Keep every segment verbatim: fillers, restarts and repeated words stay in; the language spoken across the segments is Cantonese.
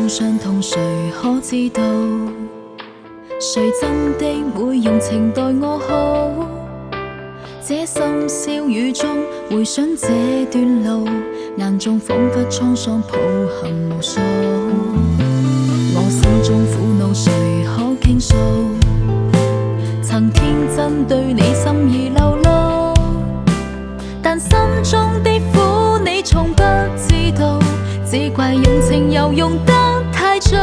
種傷痛，誰可知道？誰真的會用情待我好？這深宵雨中回想這段路，眼中彷彿滄桑抱憾無數。我心中苦惱，誰可傾訴？曾天真對你心意流露，但心中的苦你從不知道，只怪用情又用得太早。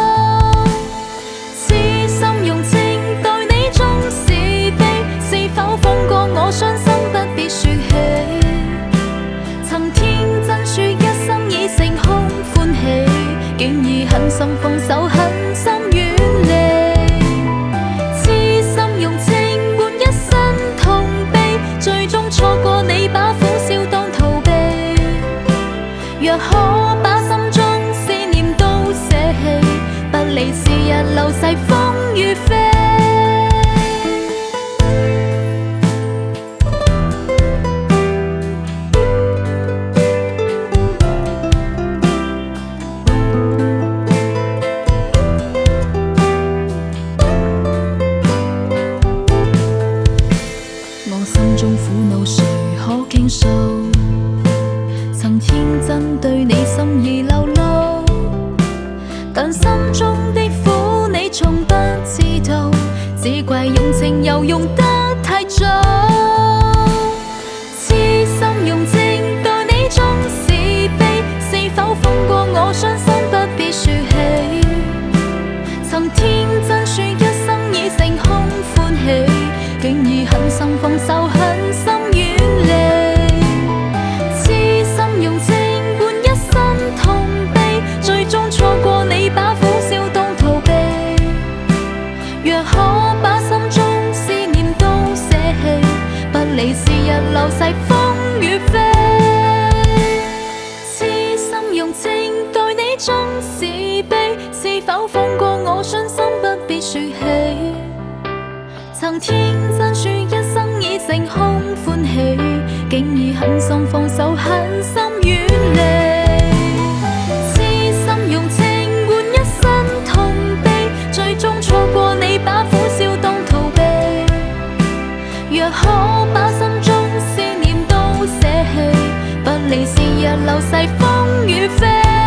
痴心用情待你終是悲，是否放過我傷心不必說起？曾天真說一生已成空歡喜，竟已狠心放手，狠心遠離。痴心用情換一身痛悲，最終錯過你把苦笑當逃避。若可把心中思念都捨棄，不理是日流逝風雨飛。我心中苦惱，誰可傾訴？曾天真對你心意流露，但心中的苦你從不知道，只怪用情又用得太早。痴心用情待你終是悲，是否放過我傷心不必說起？曾天真說一生已成空歡喜，竟已狠心放手，狠心遠離。痴心用情換一身痛悲，最終錯過你把苦笑當逃避。若可把心中思念都捨棄，不理是日流逝風雨飛。痴心用情待你終是悲，是否放過我傷心不必說起？曾天真說一生已成空歡喜，竟已狠心放手，狠心遠離。痴心用情換一身痛悲，最終錯過你把苦笑當逃避。若可把心中思念都捨棄，不理是日流逝風雨飛。